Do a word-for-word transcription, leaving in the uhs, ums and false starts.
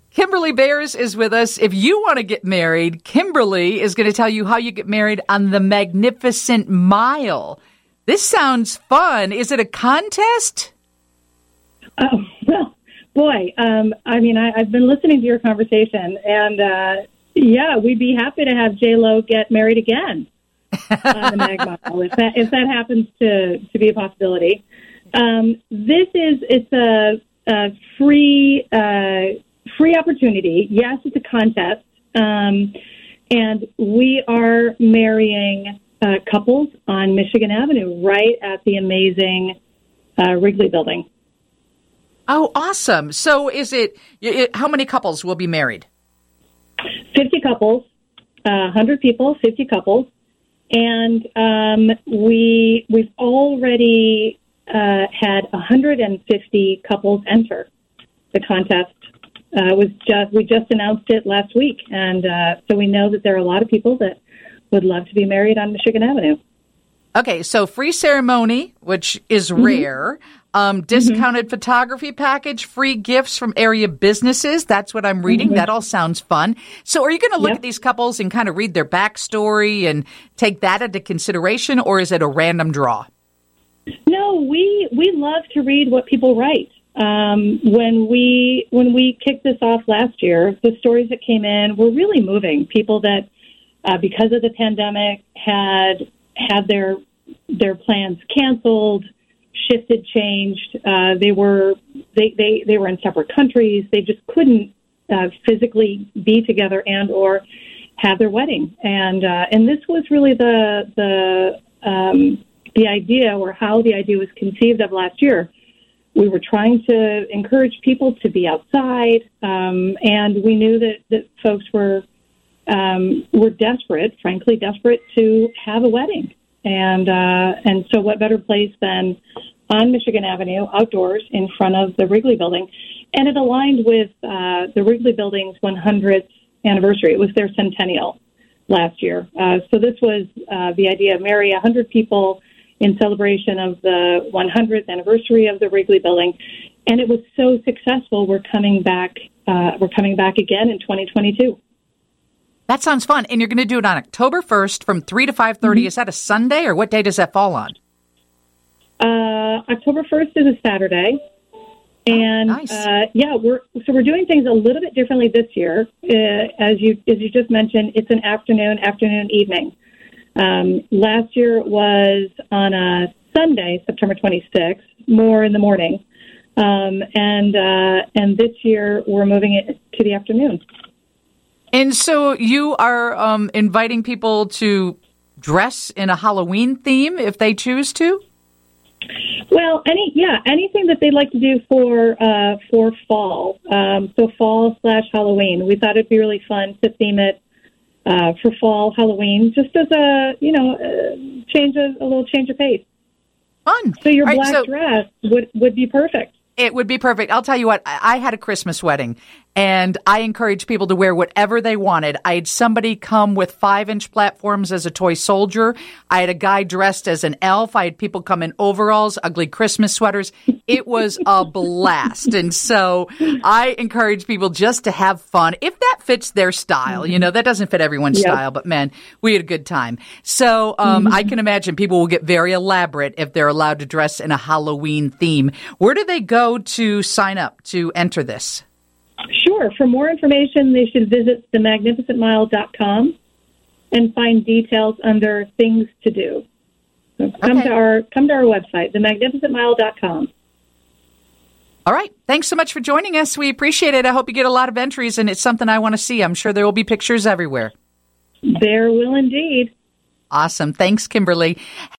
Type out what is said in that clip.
Kimberly Bears is with us. If you want to get married, Kimberly is going to tell you how you get married on the Magnificent Mile. This sounds fun. Is it a contest? Oh, well, boy, um, I mean, I, I've been listening to your conversation, and uh, yeah, we'd be happy to have J-Lo get married again on the Mag Mile, if that, if that happens to, to be a possibility. Um, this is, it's a, a free... Uh, Free opportunity. Yes, it's a contest. Um, and we are marrying uh, couples on Michigan Avenue, right at the amazing uh, Wrigley Building. Oh, awesome. So is it, it, how many couples will be married? fifty couples, uh, one hundred people, fifty couples. And um, we, we've already uh, had one hundred fifty couples enter the contest. Uh, was just we just announced it last week, and uh, so we know that there are a lot of people that would love to be married on Michigan Avenue. Okay, so free ceremony, which is mm-hmm. rare, um, discounted mm-hmm. photography package, free gifts from area businesses. That's what I'm reading. Mm-hmm. That all sounds fun. So are you going to look yep. at these couples and kind of read their backstory and take that into consideration, or is it a random draw? No, we we love to read what people write. Um, when we when we kicked this off last year, the stories that came in were really moving. People that, uh, because of the pandemic, had had their their plans canceled, shifted, changed. Uh, they were they, they, they were in separate countries. They just couldn't uh, physically be together and or have their wedding. And uh, and this was really the the um, the idea, or how the idea was conceived of last year. We were trying to encourage people to be outside, um, and we knew that, that folks were um, were desperate, frankly, desperate to have a wedding. And uh, and so what better place than on Michigan Avenue, outdoors, in front of the Wrigley Building. And it aligned with uh, the Wrigley Building's one hundredth anniversary. It was their centennial last year. Uh, so this was uh, the idea of marry one hundred people in celebration of the one hundredth anniversary of the Wrigley Building. And it was so successful, we're coming back uh, we're coming back again in twenty twenty-two. That sounds fun. And you're going to do it on October first from three to five thirty. Mm-hmm. Is that a Sunday, or what day does that fall on? Uh, October first is a Saturday. And oh, nice. uh, yeah, we're so we're doing things a little bit differently this year. Uh, as you as you just mentioned, it's an afternoon, afternoon, evening. Um, last year it was on a Sunday, September twenty-sixth, more in the morning. Um, and uh, and this year we're moving it to the afternoon. And so you are um, inviting people to dress in a Halloween theme if they choose to? Well, any yeah, anything that they'd like to do for uh, for fall. Um, so fall slash Halloween. We thought it'd be really fun to theme it Uh, for fall, Halloween, just as a, you know, uh, change of, a little change of pace. Fun. So your right, black so dress would, would be perfect. It would be perfect. I'll tell you what, I had a Christmas wedding, and I encouraged people to wear whatever they wanted. I had somebody come with five-inch platforms as a toy soldier. I had a guy dressed as an elf. I had people come in overalls, ugly Christmas sweaters. It was a blast. And so I encourage people just to have fun, if that fits their style. You know, that doesn't fit everyone's yep. style, but, man, we had a good time. So um, mm-hmm. I can imagine people will get very elaborate if they're allowed to dress in a Halloween theme. Where do they go to sign up to enter this? Sure. For more information, they should visit the magnificent mile dot com and find details under things to do. So come okay. to our come to our website, the magnificent mile dot com. All right. Thanks so much for joining us. We appreciate it. I hope you get a lot of entries, and it's something I want to see. I'm sure there will be pictures everywhere. There will indeed. Awesome. Thanks, Kimberly.